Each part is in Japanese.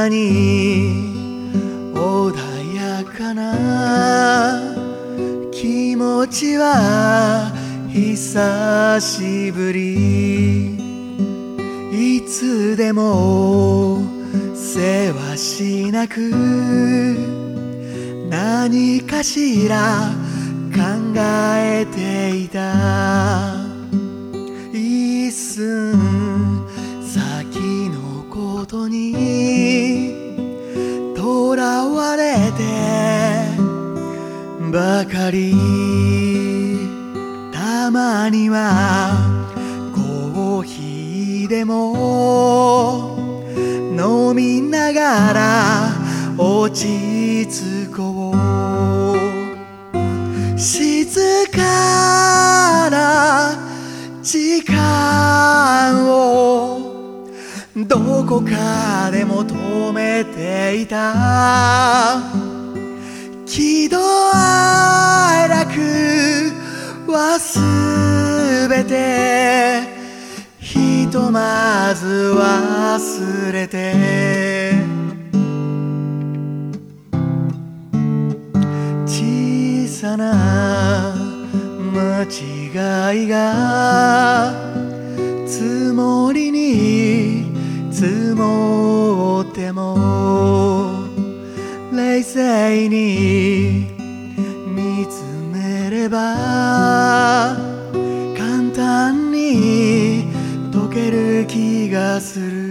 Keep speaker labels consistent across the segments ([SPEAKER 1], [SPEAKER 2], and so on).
[SPEAKER 1] なに穏やかな気持ちは久しぶり。いつでもせわしなく何かしら考えていた。一寸先のことにとらわれてばかり。たまにはコーヒーでも飲みながら落ち着こう。静かな時間をどこかで求めていた。喜怒哀楽はすべてひとまず忘れて、小さな間違いが積もりに積もっても冷静に見つめれば簡単に解ける気がする。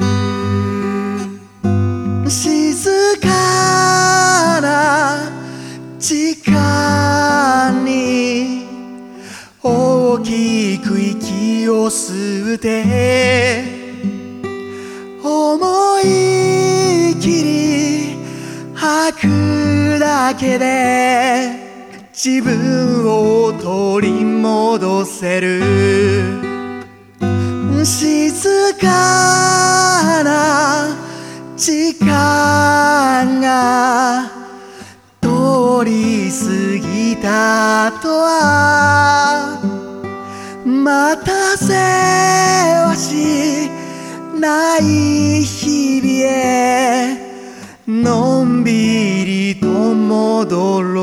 [SPEAKER 1] 静かな時間に大きく息を吸って思い切り吐くだけで自分を取り戻せる。静かな時間が通り過ぎた後は待たせはしない日々へのんびりと戻る。